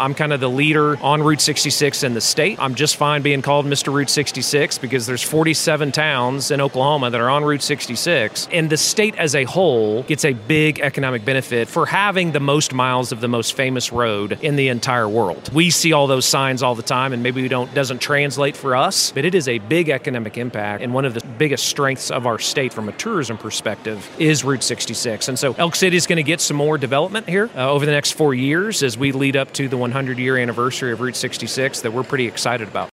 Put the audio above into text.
I'm kind of the leader on Route 66 in the state. I'm just fine being called Mr. Route 66 because there's 47 towns in Oklahoma that are on Route 66. And the state as a whole gets a big economic benefit for having the most miles of the most famous road in the entire world. We see all those signs all the time, and maybe doesn't translate for us, but it is a big economic impact. And one of the biggest strengths of our state from a tourism perspective is Route 66. And so Elk City is going to get some more development here over the next 4 years as we lead up to the 100-year anniversary of Route 66 that we're pretty excited about.